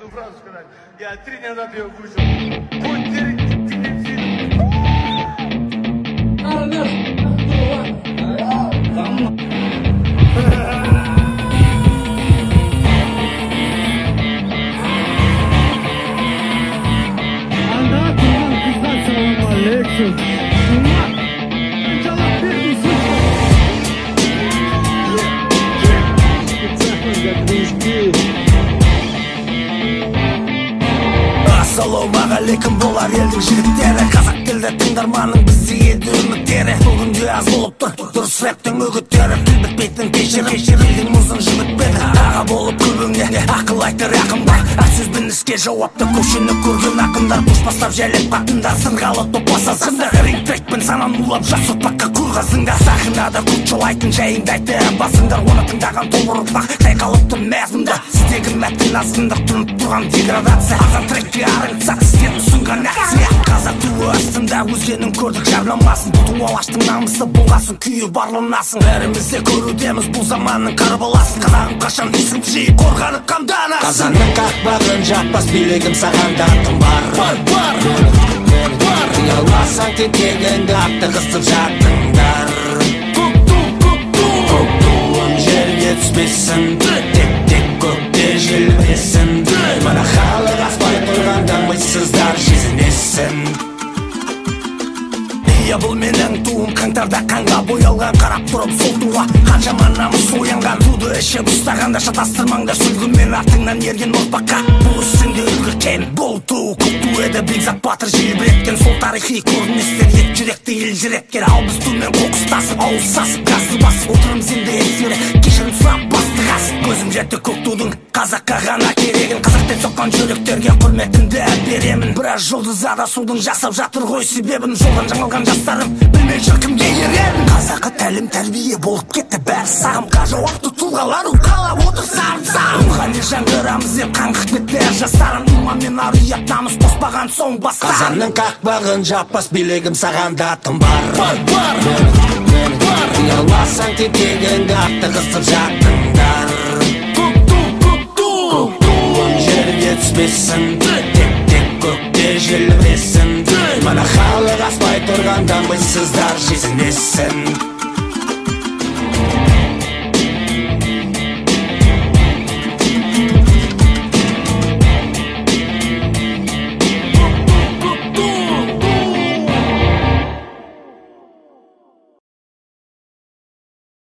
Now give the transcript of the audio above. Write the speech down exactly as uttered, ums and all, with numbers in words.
Ну, правда сказать, я три дня назад ее кушал. Будь Anda turgan kızlar selam aleyküm. İnşallah bir misin? Ассалаумағалейкум болар елдің жігіттері. Қазақ тілді тыңдарманың бізді еді үміттері. Бүгінде аз болып тұр дұрыс рэптің үгіттері. Тіл бітпейтін кешірім елдің мұзын жібітпеді. Аға болып көбіңе ақыл айтыр ақындар. Ақ сөзбен іске жауапты көшені көрген ақындар. Көш бастап жәлеп қатындар, сынғалы топаса сындар. Рингтрекпен санан улап жас ұрпаққа көр қазыңдар. Сахнада көк жолайтын жайыңды айтты басыңдар. Оны тыңдаған толыр ұрпақ қайқалып тұр мәзмұнда. Сіздегі мәттің азғындық тұнып тұрған деградация. Азан трекке арыңсақ сізден ұсынған акция. Қазақ туы астында өзгенің көрдік жарламасын. Бұту алаштың намысы болғасын, күйі барланасың. Бәрімізде көрудеміз бұл заманның қарбаласын. Қазағым қашан есім жиып қорғанып қамдана. Қазанның қақпағын жаппас билігім саған датым бар. Бар, бар, бар. Ұяласаң тетегіңді атты қыстып жаттыңдар. Көк ту, көк ту, көк туым жерге түспесін. Тек тек көкте желбіресін. Мына халық аспай тұрғанда мыйсыздар сезінесін. Иә бұл менің туым қаңтарда қанға боялған. Қарап тұрып сол туға қаншама намыс оянған. Туды ішіп ұстағанда шатастырмаңдар сүлгімен артыңнан ерген ұрпаққа. Бұл үстінде үлгірген бұл ту көк ту еді бекзат батыр желбіреткен. Сол тарихи көріністер ет жүректі елжіреткен. Ал біз тумен қоқыстасып ауыз сасып газды басып отырмыз енді ескере кешірім сұрап басты қасып. Көзім жетті көк тудың қазаққа ғана керегін. Қазақтен соққан жүректерге құрметімді беремін. Біраз жұлдыз адасудың жасап жатыр ғой себебін. Жолдан жаңылған жастарым білмей жүр кімге ерен. Қазақы тәлім тәрбие болып кетті бәрі сағымға. Жауапты тұлғалар ұқалап отыр сарымсақ. Рухани жаңғырамыз деп қаңғып кетті әр жастарым. Иман мен ар ұят намыс қоспаған соң бастар. Қазанның қақпағын жаппас билігім саған датым бар. Бар, бар, бар. Ұяласаң тетегіңді атты қыстып жаттыңдар. Көк ту, көк ту, көк туым жерге түспесін. Тек тек көкте желбіресін. Мына халық аспай тұрғанда мыйсыздар сезінесін.